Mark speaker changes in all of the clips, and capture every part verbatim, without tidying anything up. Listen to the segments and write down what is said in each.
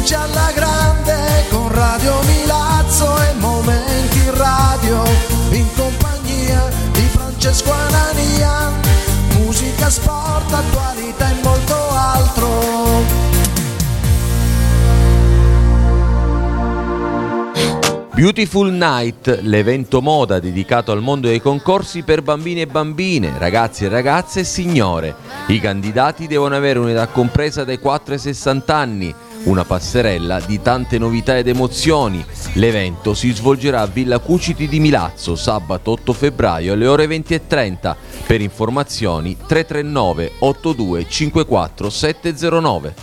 Speaker 1: vince alla grande con Radio Milazzo e Momenti Radio, in compagnia di Francesco Anania, musica, sport, attualità e molto altro.
Speaker 2: Beautiful Night, l'evento moda dedicato al mondo dei concorsi per bambini e bambine, ragazzi e ragazze e signore. I candidati devono avere un'età compresa dai quattro ai sessanta anni, una passerella di tante novità ed emozioni. L'evento si svolgerà a Villa Cuciti di Milazzo, sabato otto febbraio alle ore venti e trenta. Per informazioni tre tre nove otto due cinque quattro sette zero nove.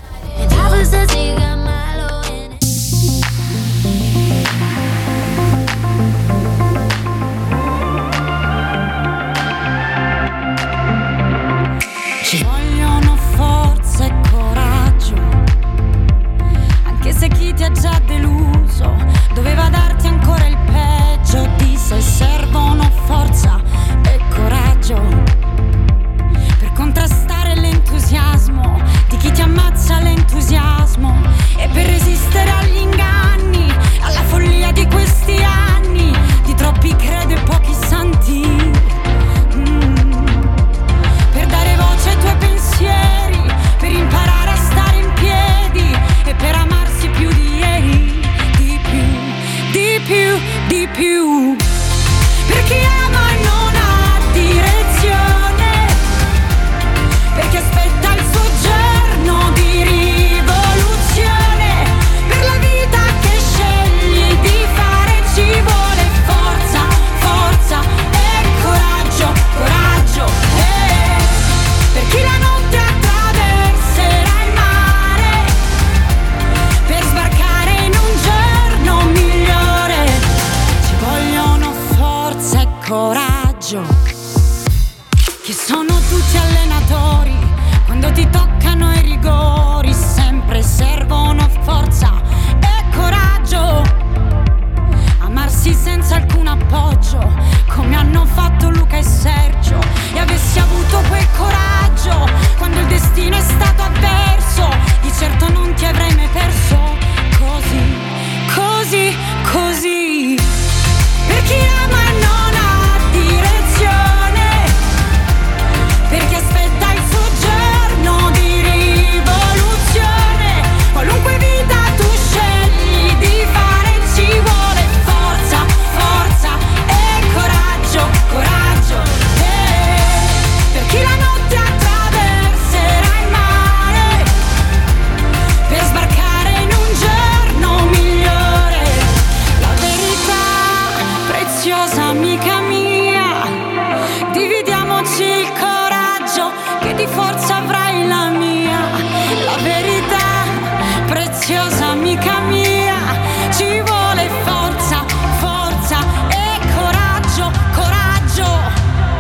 Speaker 3: Ci vogliono forza e coraggio, anche se chi ti ha già deluso doveva darti ancora il peggio di sé. Servono forza e coraggio per contrastare l'entusiasmo di chi ti ammazza l'entusiasmo, e per resistere agli inganni, alla follia di questi anni, di troppi credo e pochi santi. Ai tuoi pensieri, per imparare a stare in piedi e per amarsi più di ieri, di più, di più, di più. Per chi ama e non ha direzione, per chi aspetta il suo giorno di rivoluzione, per la vita che scegli di fare ci vuole forza, forza e coraggio, coraggio. Per chi la notte attraverserà il mare, per sbarcare in un giorno migliore, ci vogliono forza e coraggio, che sono tutti allenatori, quando ti toccano i rigori sempre servono forza e coraggio, amarsi senza alcun appoggio, come hanno fatto Luca e Sergio, e avessi avuto quel coraggio quando il destino è stato avverso, di certo non ti avrei mai perso. Così, così, così. Per chi ama e non ha direzione, per chi aspetta il suo giorno di rivoluzione, qualunque vita tu scegli di fare ci vuole forza, forza e coraggio, coraggio. Per chi la notte attraverserà il mare, per sbarcare in un giorno migliore, la verità preziosa amica mia, dividiamoci il coraggio che di forza avrai la mia, la verità preziosa amica mia, ci vuole forza, forza e coraggio, coraggio.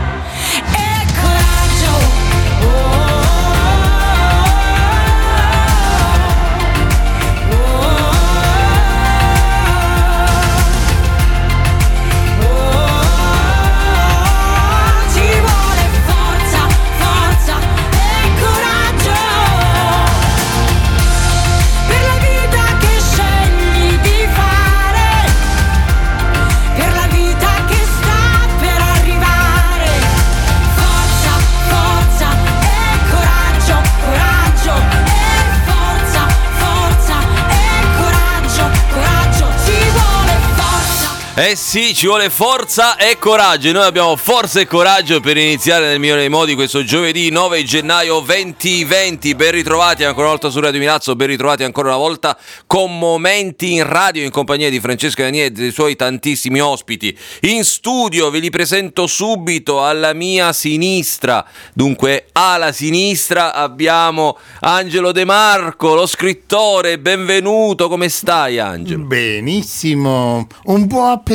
Speaker 2: Eh sì, ci vuole forza e coraggio, e noi abbiamo forza e coraggio per iniziare nel migliore dei modi questo giovedì nove gennaio duemilaventi. Ben ritrovati ancora una volta su Radio Milazzo, ben ritrovati ancora una volta con Momenti in Radio in compagnia di Francesco Anania e dei suoi tantissimi ospiti. In studio ve li presento subito. Alla mia sinistra, dunque alla sinistra, abbiamo Angelo De Marco, lo scrittore. Benvenuto, come stai Angelo?
Speaker 4: Benissimo, un po' appesantito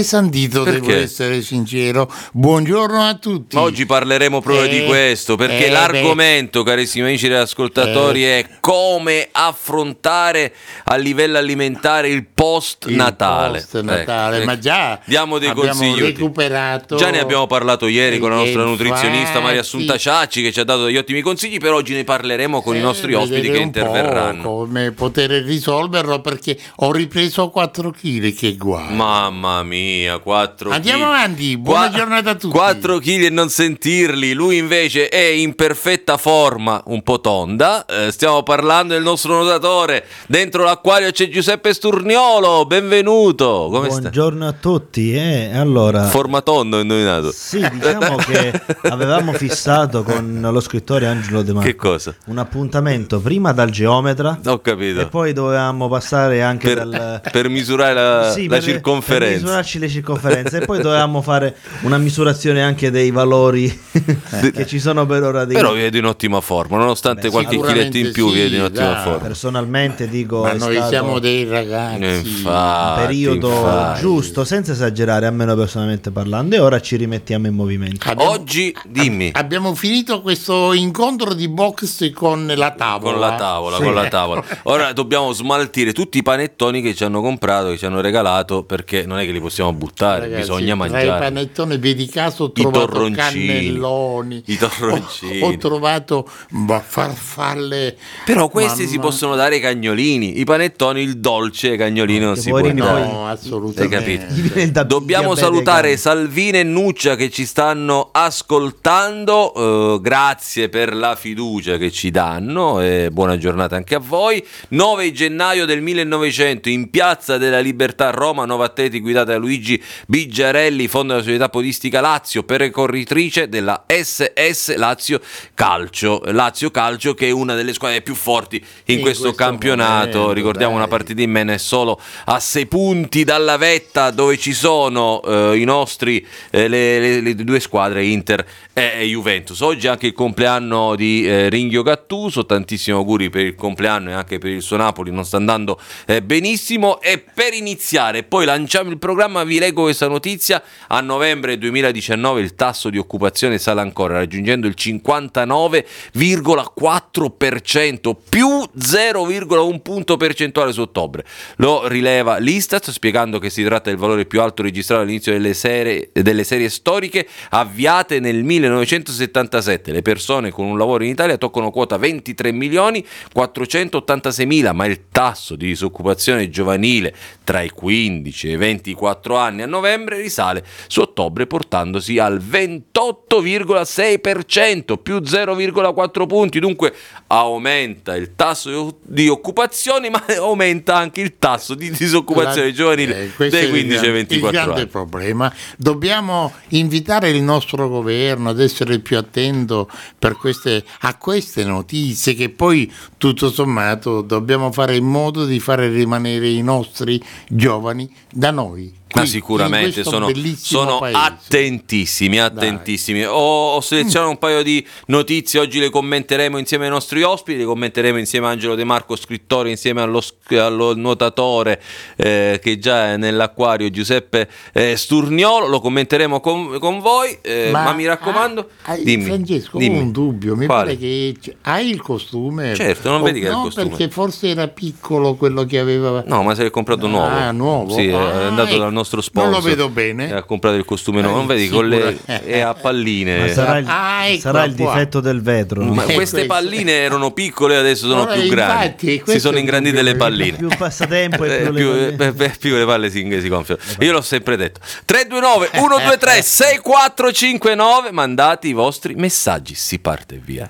Speaker 4: appesantito,
Speaker 2: Perché?
Speaker 4: devo essere sincero. Buongiorno a tutti.
Speaker 2: Ma oggi parleremo proprio
Speaker 4: Eh,
Speaker 2: di questo, perché
Speaker 4: eh,
Speaker 2: l'argomento, carissimi amici degli ascoltatori,
Speaker 4: Eh.
Speaker 2: è come affrontare a livello alimentare il post
Speaker 4: il
Speaker 2: Natale.
Speaker 4: post Natale,
Speaker 2: Ecco,
Speaker 4: ma già
Speaker 2: diamo dei
Speaker 4: abbiamo
Speaker 2: consigli.
Speaker 4: recuperato.
Speaker 2: Già ne abbiamo parlato ieri con la
Speaker 4: E
Speaker 2: nostra nutrizionista
Speaker 4: infatti-
Speaker 2: Maria Assunta Ciacci, che ci ha dato degli ottimi consigli. Per oggi ne parleremo con i
Speaker 4: Eh,
Speaker 2: nostri ospiti
Speaker 4: vedere
Speaker 2: che
Speaker 4: un po'
Speaker 2: interverranno.
Speaker 4: come poter risolverlo, perché ho ripreso quattro chili, che guai.
Speaker 2: Mamma mia, quattro
Speaker 4: Andiamo
Speaker 2: chili.
Speaker 4: avanti, buona giornata a tutti.
Speaker 2: quattro chili e non sentirli. Lui invece è in perfetta forma, un po' tonda. Eh, stiamo parlando del nostro nuotatore. Dentro l'acquario c'è Giuseppe Sturniolo. Benvenuto. Come stai?
Speaker 5: Buongiorno a tutti. Eh, allora,
Speaker 2: Forma tonda, ho indovinato.
Speaker 5: sì, diciamo che avevamo fissato con lo scrittore Angelo De Marco
Speaker 2: Che cosa?
Speaker 5: un appuntamento prima dal geometra
Speaker 2: Ho capito.
Speaker 5: e poi dovevamo passare anche
Speaker 2: Per,
Speaker 5: dal...
Speaker 2: per misurare la,
Speaker 5: Sì,
Speaker 2: la
Speaker 5: per-
Speaker 2: circonferenza.
Speaker 5: per misurarci le circonferenze e poi dovevamo fare una misurazione anche dei valori che ci sono per ora di...
Speaker 2: Però vedi in ottima forma, nonostante
Speaker 5: Beh,
Speaker 2: qualche
Speaker 4: sicuramente
Speaker 2: chiletto in più,
Speaker 4: sì,
Speaker 2: vedi in ottima
Speaker 4: dai.
Speaker 2: forma.
Speaker 5: Personalmente dico
Speaker 4: Ma
Speaker 5: è
Speaker 4: noi
Speaker 5: stato
Speaker 4: siamo dei ragazzi.
Speaker 2: Eh, infatti,
Speaker 5: un periodo
Speaker 2: infatti.
Speaker 5: giusto, senza esagerare, almeno personalmente parlando, e ora ci rimettiamo in movimento.
Speaker 4: Abbiamo-
Speaker 2: Oggi, dimmi.
Speaker 4: Abbiamo finito questo incontro di box con la tavola.
Speaker 2: Con la tavola,
Speaker 4: Sì.
Speaker 2: con la tavola. Ora dobbiamo smaltire tutti i panettoni che ci hanno comprato, che ci hanno regalato, perché non è che li possiamo buttare,
Speaker 4: Ragazzi,
Speaker 2: bisogna
Speaker 4: tra i
Speaker 2: mangiare.
Speaker 4: panettoni, vedi caso, ho
Speaker 2: I
Speaker 4: trovato
Speaker 2: torroncini.
Speaker 4: cannelloni,
Speaker 2: I torroncini.
Speaker 4: Ho, ho trovato ma, farfalle.
Speaker 2: Però questi
Speaker 4: Mamma-
Speaker 2: si possono dare ai cagnolini, i panettoni, il dolce ai cagnolini non
Speaker 5: Che
Speaker 2: si può
Speaker 5: poverini
Speaker 2: dare.
Speaker 5: poi-
Speaker 4: No,
Speaker 2: Hai
Speaker 4: assolutamente.
Speaker 2: capito?
Speaker 5: Gli viene da-
Speaker 2: Dobbiamo
Speaker 5: diabete
Speaker 2: salutare
Speaker 5: ai cani.
Speaker 2: Salvina e Nuccia che ci stanno ascoltando, eh, grazie per la fiducia che ci danno e buona giornata anche a voi. nove gennaio del millenovecento in Piazza della Libertà a Roma, Nova Atleti guidata da Luigi Bigiarelli, fondo della Società Podistica Lazio, percorritrice della S S Lazio Calcio. Lazio Calcio che è una delle squadre più forti in,
Speaker 4: In
Speaker 2: questo,
Speaker 4: questo
Speaker 2: campionato,
Speaker 4: momento,
Speaker 2: ricordiamo
Speaker 4: dai.
Speaker 2: una partita in meno è solo a sei punti dalla vetta dove ci sono eh, i nostri eh, le, le- le due squadre Inter e, e Juventus. Oggi è anche il compleanno di eh, Ringhio Gattuso, tantissimi auguri per il compleanno e anche per il suo Napoli, non sta andando eh, benissimo. E per iniziare, poi lanciamo il programma, vi leggo questa notizia: a novembre duemiladiciannove il tasso di occupazione sale ancora, raggiungendo il cinquantanove virgola quattro per cento, più zero virgola uno punto percentuale su ottobre. Lo rileva l'Istat, spiegando che si tratta del valore più alto registrato all'inizio delle serie, delle serie storiche avviate nel millenovecentosettantasette. Le persone con un lavoro in Italia toccano quota ventitré milioni quattrocentottantasei mila, ma il tasso di disoccupazione giovanile tra i quindici e i ventiquattro anni a novembre risale su ottobre, portandosi al ventotto virgola sei per cento, più zero virgola quattro punti. Dunque aumenta il tasso di occupazione, ma aumenta anche il tasso di disoccupazione
Speaker 4: La-
Speaker 2: giovanile
Speaker 4: eh, questo
Speaker 2: dai
Speaker 4: è il
Speaker 2: quindici ai
Speaker 4: gran-
Speaker 2: ventiquattro
Speaker 4: il grande
Speaker 2: anni.
Speaker 4: problema. Dobbiamo invitare il nostro governo ad essere più attento per queste, a queste notizie, che poi tutto sommato dobbiamo fare in modo di fare rimanere i nostri giovani da noi.
Speaker 2: Ma
Speaker 4: Qui,
Speaker 2: sicuramente
Speaker 4: in questo
Speaker 2: sono,
Speaker 4: bellissimo
Speaker 2: sono
Speaker 4: paese.
Speaker 2: attentissimi, attentissimi. Ho, ho selezionato un paio di notizie, oggi le commenteremo insieme ai nostri ospiti, le commenteremo insieme a Angelo De Marco, scrittore, insieme allo, allo nuotatore eh, che già è nell'acquario, Giuseppe eh, Sturniolo, lo commenteremo con, con voi, eh, ma, mi raccomando,
Speaker 4: ah, ah,
Speaker 2: dimmi,
Speaker 4: Francesco,
Speaker 2: dimmi.
Speaker 4: ho un dubbio, mi
Speaker 2: Quale?
Speaker 4: pare che c- hai il costume.
Speaker 2: Certo, non
Speaker 4: O-
Speaker 2: vedi che è il
Speaker 4: no,
Speaker 2: costume.
Speaker 4: perché forse era piccolo quello che aveva.
Speaker 2: No, ma se l'è comprato nuovo.
Speaker 4: Ah, nuovo?
Speaker 2: Sì,
Speaker 4: Ah,
Speaker 2: è andato
Speaker 4: ecco.
Speaker 2: dal nostro sponsor.
Speaker 4: Non lo vedo bene.
Speaker 2: E ha comprato il costume nuovo. Non vedi, con le, è a palline.
Speaker 5: Ma sarà il,
Speaker 4: Ah, ecco
Speaker 5: sarà il
Speaker 4: qua.
Speaker 5: difetto del vetro, no?
Speaker 2: Ma
Speaker 4: Eh,
Speaker 2: queste
Speaker 4: questo.
Speaker 2: palline erano piccole e adesso sono
Speaker 4: Ora,
Speaker 2: più grandi.
Speaker 4: infatti,
Speaker 2: Si
Speaker 4: questo
Speaker 2: sono
Speaker 4: è
Speaker 2: ingrandite
Speaker 4: il
Speaker 2: le
Speaker 4: problema.
Speaker 2: palline.
Speaker 5: Più passatempo e
Speaker 2: Eh,
Speaker 5: più le
Speaker 2: più,
Speaker 5: palle-
Speaker 2: eh, beh, più le palle si, si gonfiano. Io l'ho sempre detto. tre due nove uno due tre sei quattro cinque nove, mandate i vostri messaggi. Si parte via.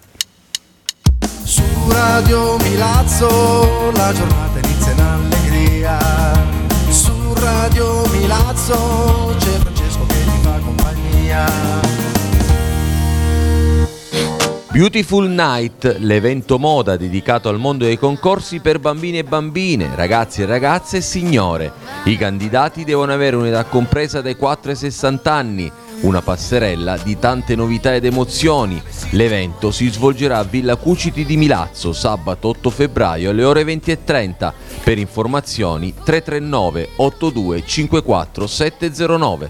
Speaker 1: Su Radio Milazzo la giornata inizia in allegria. Su Radio Milazzo c'è Francesco che ti fa compagnia.
Speaker 2: Beautiful Night, l'evento moda dedicato al mondo dei concorsi per bambini e bambine, ragazzi e ragazze e signore. I candidati devono avere un'età compresa dai quattro ai sessanta anni, una passerella di tante novità ed emozioni. L'evento si svolgerà a Villa Cuciti di Milazzo sabato otto febbraio alle ore venti e trenta. Per informazioni tre tre nove otto due cinque quattro sette zero nove.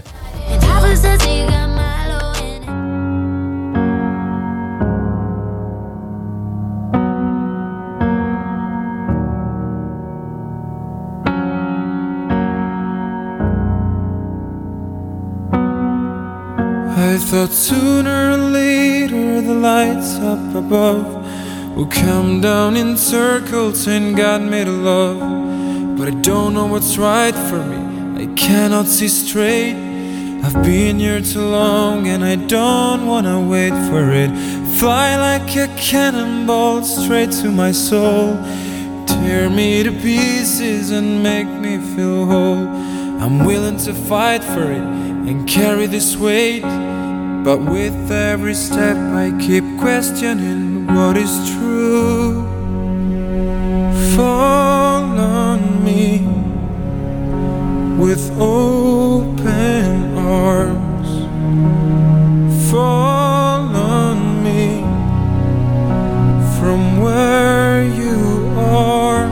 Speaker 6: I thought sooner or later the lights up above will come down in circles and God made a love. But I don't know what's right for me, I cannot see straight. I've been here too long and I don't wanna wait for it. Fly like a cannonball straight to my soul. Tear me to pieces and make me feel whole. I'm willing to fight for it and carry this weight. But with every step I keep questioning what is true. Fall on me with open arms. Fall on me from where you are.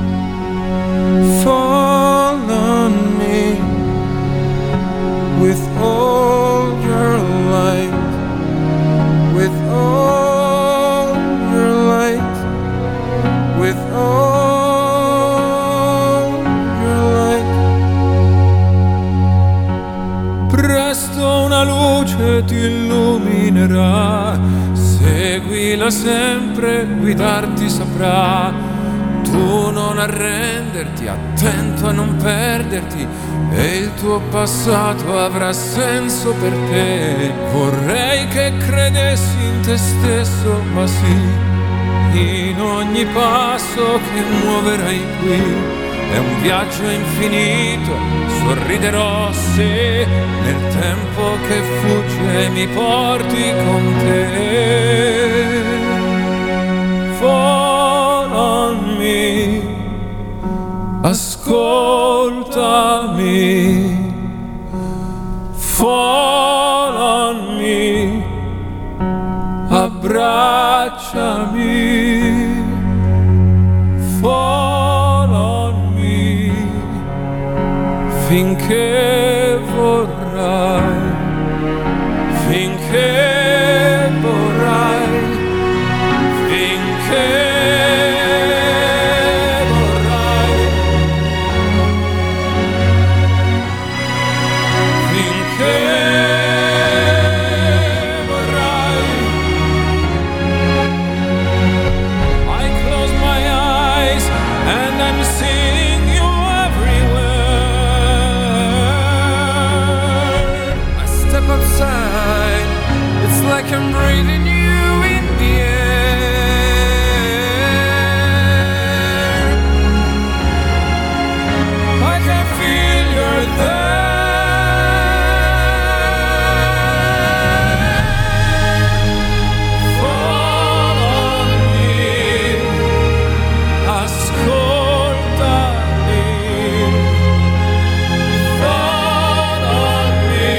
Speaker 6: Fall on me with all your light, with all your light, with all your light. Presto una luce ti illuminerà, seguila sempre, guidarti saprà. Tu non arrenderti, attento a non perderti, e il tuo passato avrà senso per te. Vorrei che credessi in te stesso, ma sì, in ogni passo che muoverai qui è un viaggio infinito, sorriderò se nel tempo che fugge mi porti con te. Fall on me, ascoltami, fall on me, abbracciami, fall on me, finché vorrai, finché vorrai, finché I'm breathing you in the air. I can feel you're there. Fall on me, ascoltami. Fall on me,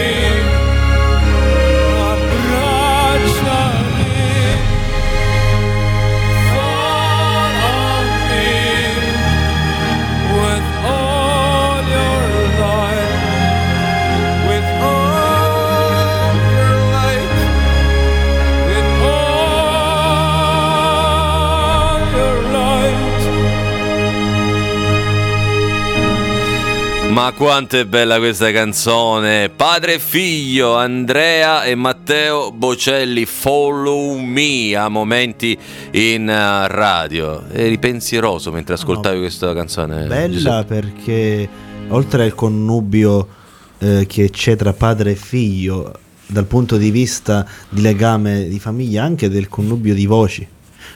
Speaker 2: Ma quanto è bella questa canzone! Padre e figlio, Andrea e Matteo Bocelli, Follow Me, a momenti in uh, radio. Eri pensieroso mentre ascoltavi no, questa canzone.
Speaker 5: Bella
Speaker 2: Giuseppe.
Speaker 5: Perché oltre al connubio eh, che c'è tra padre e figlio, dal punto di vista di legame di famiglia, anche del connubio di voci.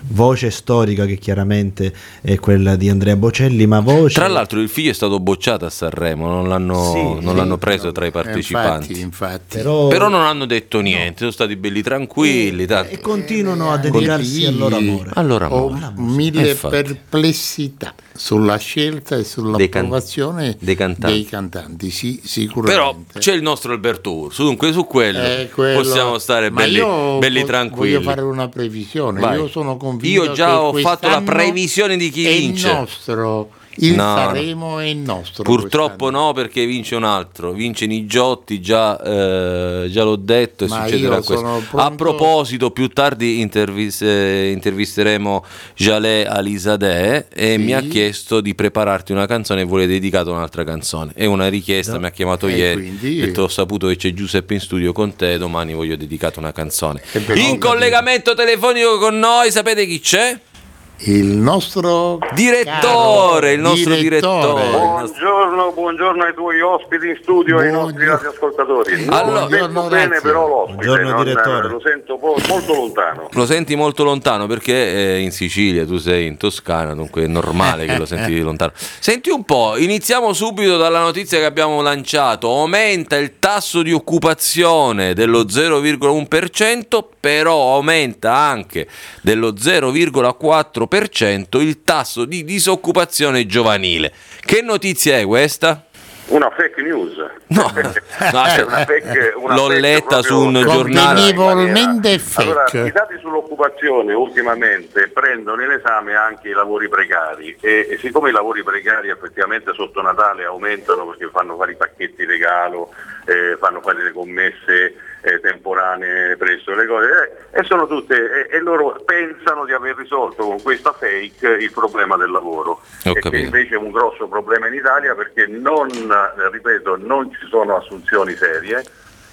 Speaker 5: voce storica che chiaramente è quella di Andrea Bocelli, ma voce...
Speaker 2: Tra l'altro il figlio è stato bocciato a Sanremo, non l'hanno,
Speaker 5: Sì,
Speaker 2: non
Speaker 5: sì,
Speaker 2: l'hanno preso
Speaker 4: no,
Speaker 2: tra i partecipanti.
Speaker 4: Infatti, infatti.
Speaker 5: Però,
Speaker 2: Però non hanno detto niente, sono stati belli tranquilli. tanto-
Speaker 5: e continuano a dedicarsi al loro amore.
Speaker 2: Allora,
Speaker 4: Ho
Speaker 2: amore.
Speaker 4: mille
Speaker 2: Infatti.
Speaker 4: perplessità sulla scelta e sull'approvazione
Speaker 2: Dei can- dei cantanti.
Speaker 4: dei cantanti, sì,
Speaker 2: Però
Speaker 4: sicuramente.
Speaker 2: c'è il nostro Alberto Urso, dunque su quello,
Speaker 4: Eh, quello-
Speaker 2: possiamo stare
Speaker 4: Ma
Speaker 2: belli,
Speaker 4: io
Speaker 2: belli
Speaker 4: vo-
Speaker 2: tranquilli.
Speaker 4: Voglio fare una previsione.
Speaker 2: Vai.
Speaker 4: Io sono convinto
Speaker 2: Io già
Speaker 4: che
Speaker 2: ho fatto la
Speaker 4: quest'anno
Speaker 2: previsione di chi
Speaker 4: è
Speaker 2: vince.
Speaker 4: il nostro. Il
Speaker 2: No,
Speaker 4: Sanremo è il nostro.
Speaker 2: Purtroppo
Speaker 4: quest'anno.
Speaker 2: no, perché vince un altro, vince Nigiotti, già, eh, già l'ho detto e
Speaker 4: Ma
Speaker 2: succederà
Speaker 4: io
Speaker 2: questo.
Speaker 4: sono
Speaker 2: A
Speaker 4: pronto-
Speaker 2: proposito, più tardi intervis- eh, intervisteremo Jalè Alizadeh e
Speaker 4: Sì.
Speaker 2: mi ha chiesto di prepararti una canzone e vuole dedicata un'altra canzone. È una richiesta, mi ha chiamato
Speaker 4: E
Speaker 2: ieri,
Speaker 4: quindi-
Speaker 2: ha detto ho saputo che c'è Giuseppe in studio con te, domani voglio dedicare una canzone.
Speaker 4: Che bello,
Speaker 2: In
Speaker 4: capito.
Speaker 2: collegamento telefonico con noi, sapete chi c'è?
Speaker 4: Il nostro
Speaker 2: Direttore,
Speaker 4: caro
Speaker 2: il nostro direttore.
Speaker 7: Buongiorno, buongiorno ai tuoi ospiti in studio e ai nostri
Speaker 4: Buongiorno.
Speaker 7: radioascoltatori. Non
Speaker 2: Allora-
Speaker 7: sento
Speaker 4: Buongiorno,
Speaker 7: bene
Speaker 4: grazie.
Speaker 7: però l'ospite,
Speaker 5: Buongiorno,
Speaker 7: non-
Speaker 5: direttore.
Speaker 7: lo sento po- molto lontano.
Speaker 2: Lo senti molto lontano perché è in Sicilia, tu sei in Toscana, dunque è normale che lo senti lontano. Senti un po', iniziamo subito dalla notizia che abbiamo lanciato. Aumenta il tasso di occupazione dello zero virgola uno per cento, però aumenta anche dello zero virgola quattro per cento il tasso di disoccupazione giovanile. Che notizia è questa?
Speaker 7: Una fake news.
Speaker 2: No, no, cioè,
Speaker 7: Una fake- una
Speaker 2: l'ho
Speaker 7: fake
Speaker 2: letta
Speaker 7: proprio
Speaker 2: su un
Speaker 7: scritta
Speaker 2: giornale.
Speaker 7: in maniera-
Speaker 4: Convenevolmente fake.
Speaker 7: Allora, i dati sull'occupazione ultimamente prendono in esame anche i lavori precari e, e siccome i lavori precari effettivamente sotto Natale aumentano perché fanno fare i pacchetti regalo, eh, fanno fare le commesse eh, temporanee presso le cose eh, e sono tutte e, e loro pensano di aver risolto con questa fake il problema del lavoro.
Speaker 2: Ho
Speaker 7: E che
Speaker 2: capito.
Speaker 7: invece è un grosso problema in Italia perché non, eh, ripeto, non ci sono assunzioni serie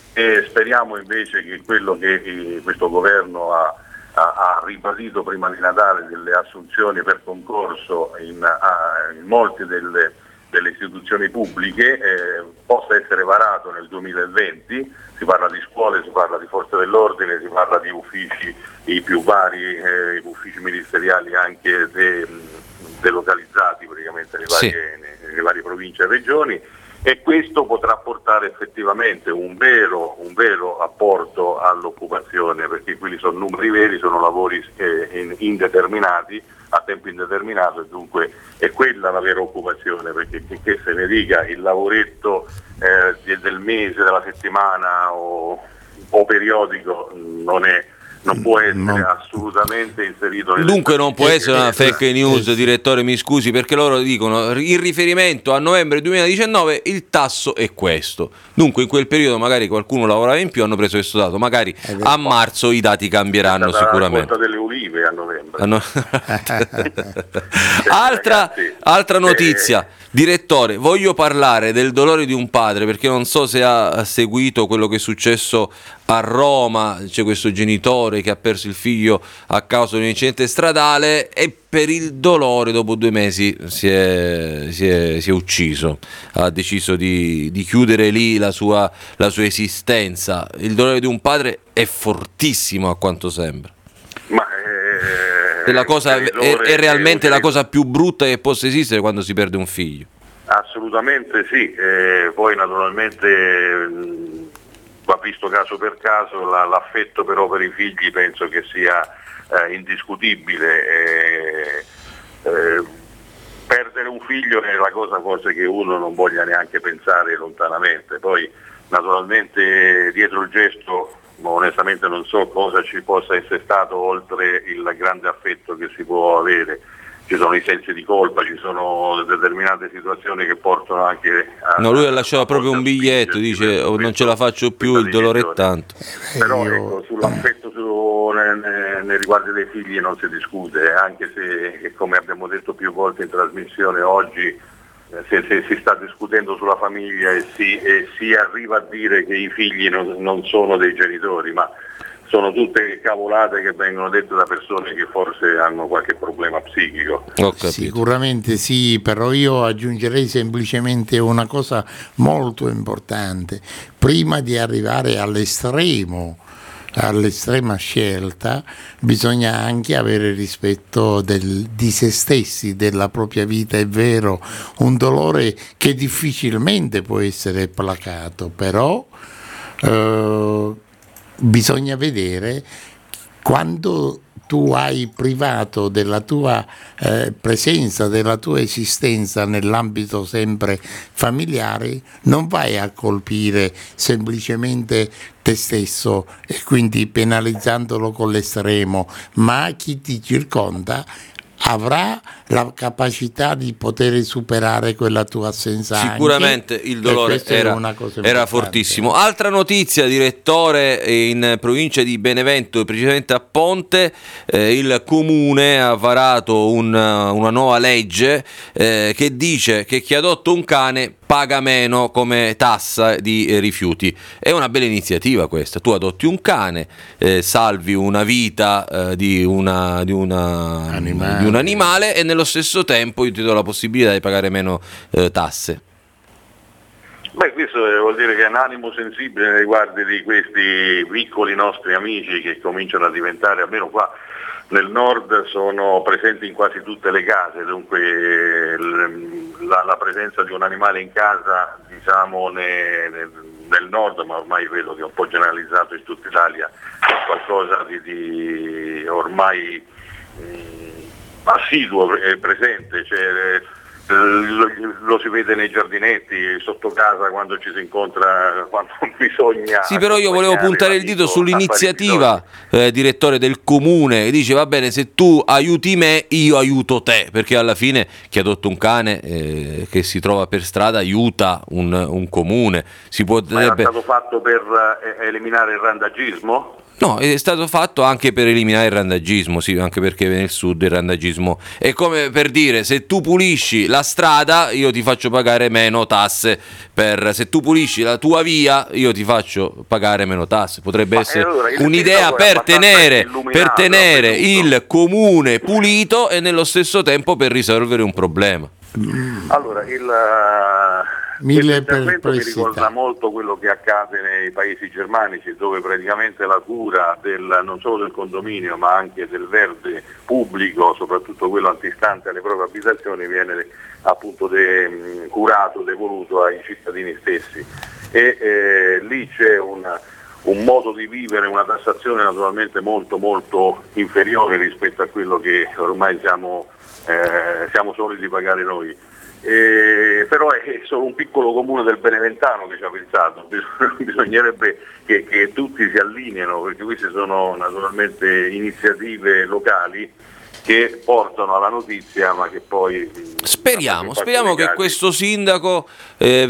Speaker 7: e speriamo invece che quello che eh, questo governo ha, ha, ha ribadito prima di Natale delle assunzioni per concorso in, a, in molte delle, delle istituzioni pubbliche eh, possa essere varato nel duemilaventi. Si parla di scuole, si parla di forze dell'ordine, si parla di uffici i più vari, eh, uffici ministeriali anche de, delocalizzati praticamente nelle
Speaker 2: Sì.
Speaker 7: varie, nelle varie province e regioni e questo potrà portare effettivamente un vero, un vero apporto all'occupazione perché quelli sono numeri veri, sono lavori eh, in- indeterminati, a tempo indeterminato e dunque è quella la vera occupazione perché che, che se ne dica il lavoretto eh, de- del mese, della settimana o, o periodico non è non può essere
Speaker 4: No.
Speaker 7: assolutamente inserito nelle
Speaker 2: Dunque non può essere una fake news,
Speaker 4: eh,
Speaker 2: direttore, mi scusi, perché loro dicono in riferimento a novembre duemiladiciannove il tasso è questo. Dunque in quel periodo magari qualcuno lavorava in più, hanno preso questo dato, magari a marzo i dati cambieranno
Speaker 7: stata la
Speaker 2: sicuramente.
Speaker 7: quota delle ulive a novembre.
Speaker 2: Ah, no. altra,
Speaker 7: ragazzi,
Speaker 2: altra notizia,
Speaker 7: eh,
Speaker 2: direttore, voglio parlare del dolore di un padre perché non so se ha seguito quello che è successo a Roma, c'è questo genitore che ha perso il figlio a causa di un incidente stradale e per il dolore dopo due mesi si è, si è, si è ucciso, ha deciso di, di chiudere lì la sua, la sua esistenza. Il dolore di un padre è fortissimo a quanto sembra.
Speaker 7: ma eh,
Speaker 2: È, la cosa,
Speaker 7: il
Speaker 2: è,
Speaker 7: dolore
Speaker 2: è realmente
Speaker 7: è
Speaker 2: la cosa più brutta che possa esistere quando si perde un figlio.
Speaker 7: Assolutamente sì, eh, poi naturalmente mh, va visto caso per caso, la, l'affetto però per i figli penso che sia eh, indiscutibile. Eh, eh, perdere un figlio è la cosa forse che uno non voglia neanche pensare lontanamente, poi naturalmente dietro il gesto onestamente non so cosa ci possa essere stato oltre il grande affetto che si può avere. Ci sono i sensi di colpa, ci sono determinate situazioni che portano anche a...
Speaker 2: No, lui ha lasciato proprio un
Speaker 7: a
Speaker 2: biglietto,
Speaker 7: spingersi
Speaker 2: dice
Speaker 7: verso
Speaker 2: "Oh, non
Speaker 7: questo-
Speaker 2: ce la faccio più,
Speaker 7: questa
Speaker 2: il dolore è
Speaker 7: decisione".
Speaker 2: tanto.
Speaker 7: Però
Speaker 4: Io-
Speaker 7: ecco, sull'affetto su, nei, nei- nei riguardi dei figli non si discute, anche se come abbiamo detto più volte in trasmissione oggi eh, se, se si sta discutendo sulla famiglia e si, e si arriva a dire che i figli non, non sono dei genitori, ma sono tutte cavolate che vengono dette da persone che forse hanno qualche problema psichico.
Speaker 2: Ho capito.
Speaker 4: Sicuramente sì, però io aggiungerei semplicemente una cosa molto importante. Prima di arrivare all'estremo all'estrema scelta, bisogna anche avere rispetto del, di se stessi, della propria vita. È vero, un dolore che difficilmente può essere placato, però eh, bisogna vedere quando tu hai privato della tua eh, presenza, della tua esistenza nell'ambito sempre familiare, non vai a colpire semplicemente te stesso e quindi penalizzandolo con l'estremo, ma chi ti circonda avrà la capacità di poter superare quella tua assenza.
Speaker 2: Sicuramente
Speaker 4: anche,
Speaker 2: il dolore era, era fortissimo. Altra notizia, direttore, in provincia di Benevento, precisamente a Ponte, eh, il comune ha varato un, una nuova legge eh, che dice che chi adotta un cane paga meno come tassa di eh, rifiuti. È una bella iniziativa questa. Tu adotti un cane, eh, salvi una vita eh, di, una, di, una,
Speaker 4: Animale.
Speaker 2: di un animale e nello stesso tempo io ti do la possibilità di pagare meno eh, tasse.
Speaker 7: Beh, questo vuol dire che è un animo sensibile nei riguardi di questi piccoli nostri amici che cominciano a diventare, almeno qua nel nord, sono presenti in quasi tutte le case, dunque la, la presenza di un animale in casa, diciamo ne, ne, nel nord, ma ormai vedo che è un po' generalizzato in tutta Italia, è qualcosa di, di ormai mh, assiduo e presente, cioè, Lo, lo si vede nei giardinetti, sotto casa, quando ci si incontra, quando bisogna.
Speaker 2: Sì, però io volevo puntare il dito sull'iniziativa, eh, direttore, del comune, che dice va bene, se tu aiuti me io aiuto te, perché alla fine chi adotta un cane eh, che si trova per strada aiuta un, un comune. Si potrebbe...
Speaker 7: Ma è stato fatto per eh, eliminare il randagismo?
Speaker 2: No, è stato fatto anche per eliminare il randagismo, sì, anche perché nel sud il randagismo è come per dire: se tu pulisci la strada io ti faccio pagare meno tasse, per se tu pulisci la tua via io ti faccio pagare meno tasse. Potrebbe
Speaker 7: Ma
Speaker 2: essere
Speaker 7: allora,
Speaker 2: un'idea per tenere, per tenere il comune pulito e nello stesso tempo per risolvere un problema.
Speaker 7: Allora, il
Speaker 4: Mille
Speaker 7: intervento mi
Speaker 4: perplessità.
Speaker 7: ricorda molto quello che accade nei paesi germanici, dove praticamente la cura del, non solo del condominio ma anche del verde pubblico, soprattutto quello antistante alle proprie abitazioni, viene appunto de, curato, devoluto ai cittadini stessi, e eh, lì c'è un, un modo di vivere, una tassazione naturalmente molto molto inferiore rispetto a quello che ormai siamo, eh, siamo soliti pagare noi. Eh, però è solo un piccolo comune del Beneventano che ci ha pensato, bisognerebbe che, che tutti si allineano, perché queste sono naturalmente iniziative locali che portano alla notizia, ma che poi
Speaker 2: speriamo, speriamo che questo sindaco eh,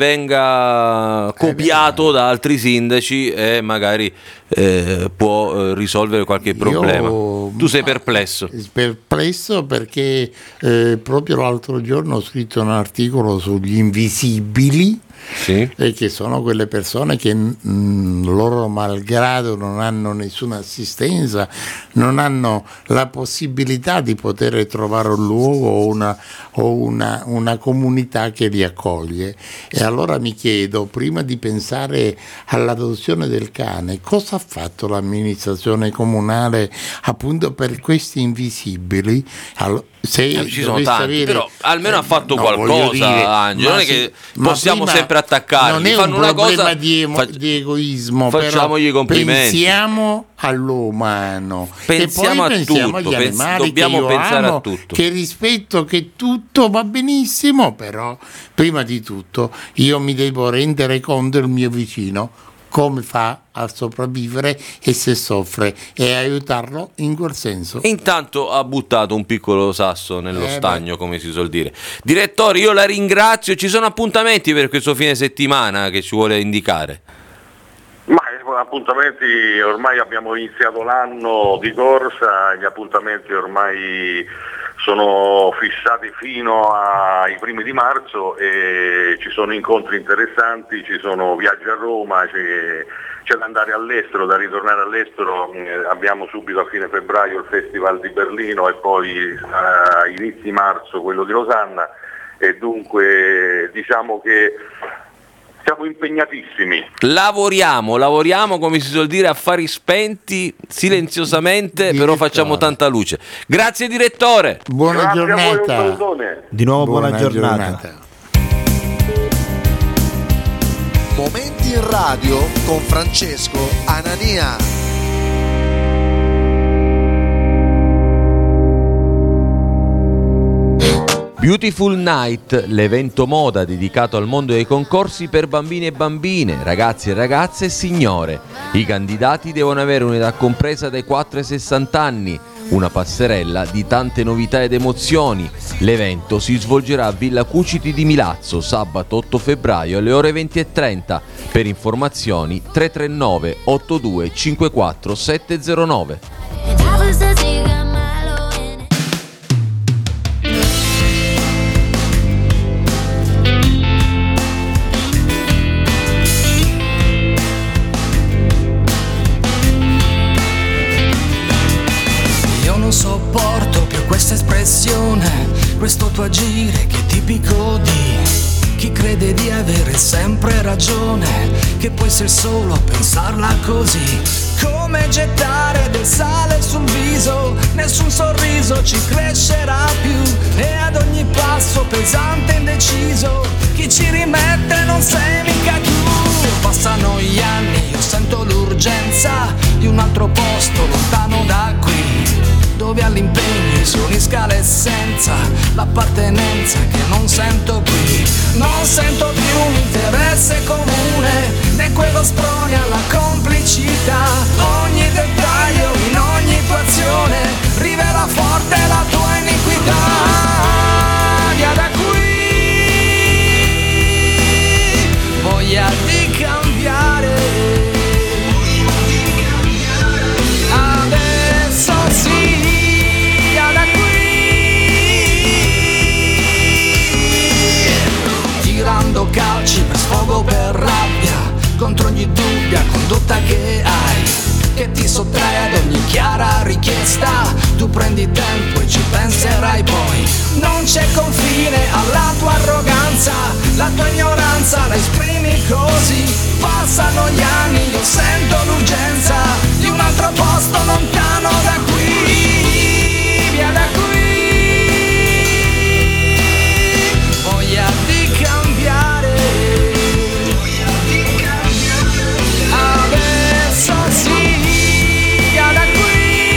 Speaker 2: venga copiato da altri sindaci e magari eh, può eh, risolvere qualche problema.
Speaker 4: Io,
Speaker 2: tu sei perplesso?
Speaker 4: Perplesso perché eh, proprio l'altro giorno ho scritto un articolo sugli invisibili.
Speaker 2: Sì.
Speaker 4: E che sono quelle persone che mh, loro malgrado non hanno nessuna assistenza, non hanno la possibilità di poter trovare un luogo o una, o una, una comunità che li accoglie. E allora mi chiedo, prima di pensare all'adozione del cane, cosa ha fatto l'amministrazione comunale appunto per questi invisibili? Allora, se
Speaker 2: eh, ci sono tanti,
Speaker 4: avere,
Speaker 2: però almeno
Speaker 4: eh,
Speaker 2: ha fatto
Speaker 4: no,
Speaker 2: qualcosa,
Speaker 4: dire,
Speaker 2: Angelo, non è
Speaker 4: sì,
Speaker 2: che possiamo
Speaker 4: prima,
Speaker 2: sempre attaccarli.
Speaker 4: non è
Speaker 2: fanno
Speaker 4: un
Speaker 2: una
Speaker 4: problema
Speaker 2: cosa,
Speaker 4: di, emo-
Speaker 2: fac-
Speaker 4: di egoismo,
Speaker 2: facciamogli i complimenti.
Speaker 4: Pensiamo all'umano,
Speaker 2: pensiamo
Speaker 4: e poi
Speaker 2: a
Speaker 4: pensiamo
Speaker 2: tutto,
Speaker 4: agli
Speaker 2: pens-
Speaker 4: animali
Speaker 2: dobbiamo
Speaker 4: che io
Speaker 2: pensare
Speaker 4: amo,
Speaker 2: a tutto.
Speaker 4: che rispetto, che tutto va benissimo, però prima di tutto io mi devo rendere conto del mio vicino, come fa a sopravvivere e se soffre, e aiutarlo in quel senso.
Speaker 2: Intanto ha buttato un piccolo sasso nello
Speaker 4: Eh,
Speaker 2: stagno, come si suol dire. Direttore, io la ringrazio. Ci sono appuntamenti per questo fine settimana che ci vuole indicare?
Speaker 7: Ma appuntamenti, ormai abbiamo iniziato l'anno di corsa, gli appuntamenti ormai sono fissati fino ai primi di marzo e ci sono incontri interessanti, ci sono viaggi a Roma, c'è, c'è da andare all'estero, da ritornare all'estero. Eh, abbiamo subito a fine febbraio il Festival di Berlino e poi a inizi marzo quello di Losanna, e dunque diciamo che siamo impegnatissimi.
Speaker 2: Lavoriamo, lavoriamo come si suol dire, affari spenti, silenziosamente, però facciamo tanta luce. Grazie direttore.
Speaker 4: Buona
Speaker 7: Grazie
Speaker 4: giornata.
Speaker 7: a voi, un salutone.
Speaker 5: Di nuovo buona,
Speaker 4: Buona
Speaker 5: giornata.
Speaker 4: giornata.
Speaker 1: Momenti in radio con Francesco Anania.
Speaker 2: Beautiful Night, l'evento moda dedicato al mondo dei concorsi per bambini e bambine, ragazzi e ragazze e signore. I candidati devono avere un'età compresa dai quattro ai sessanta anni, una passerella di tante novità ed emozioni. L'evento si svolgerà a Villa Cuciti di Milazzo, sabato otto febbraio alle ore venti e trenta. Per informazioni tre tre nove otto due cinque quattro sette zero nove.
Speaker 8: Questa espressione, questo tuo agire che è tipico di chi crede di avere sempre ragione, che puoi essere solo a pensarla così. Come gettare del sale sul viso, nessun sorriso ci crescerà più, e ad ogni passo pesante e indeciso, chi ci rimette non sei mica tu. Passano gli anni, io sento l'urgenza di un altro posto lontano da qui, dove all'impegno si unisca l'essenza, l'appartenenza che non sento qui. Non sento più un interesse comune, né quello sprone alla complicità. Ogni dettaglio in ogni tua azione rivela forte la tua iniquità. Via da qui, voglia di cambiare. Adesso sì, tirando calci per sfogo, per rabbia, contro ogni dubbia condotta che hai, che ti sottrae ad ogni chiara richiesta. Tu prendi tempo e ci penserai poi. Non c'è confine alla tua arroganza, la tua ignoranza la esprimi così. Passano gli anni, io sento l'urgenza di un altro posto lontano da qui. Via da qui, voglia di cambiare. Adesso sì, via da qui.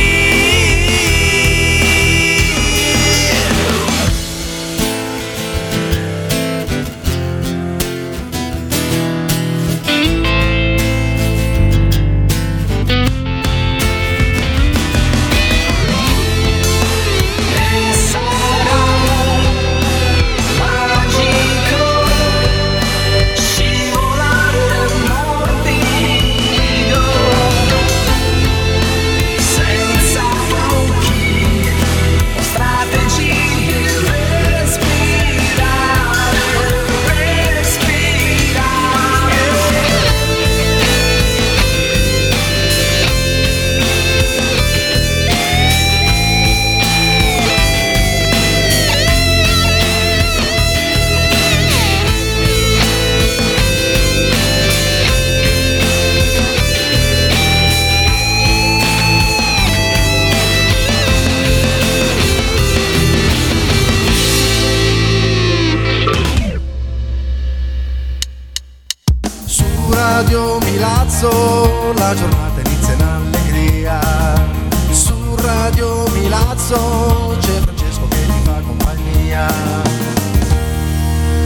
Speaker 1: Radio Milazzo, la giornata inizia in allegria. Su Radio Milazzo